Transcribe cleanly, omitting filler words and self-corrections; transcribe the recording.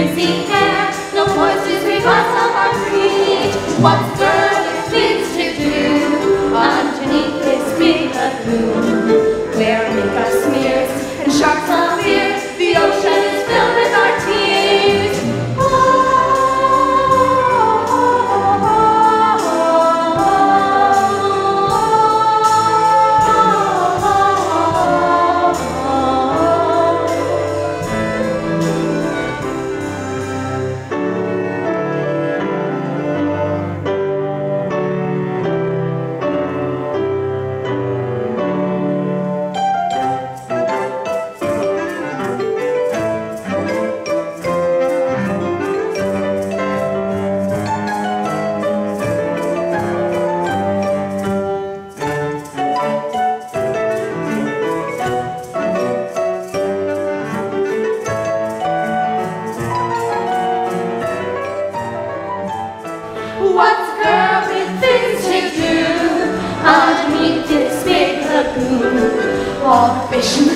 frizzy hair, no voices revive of our breed. What's girly things to do underneath this big lagoon, where makeup smears and sharks love beer? The ocean is filled with our tears. What's girly things to do underneath this big lagoon? All the fish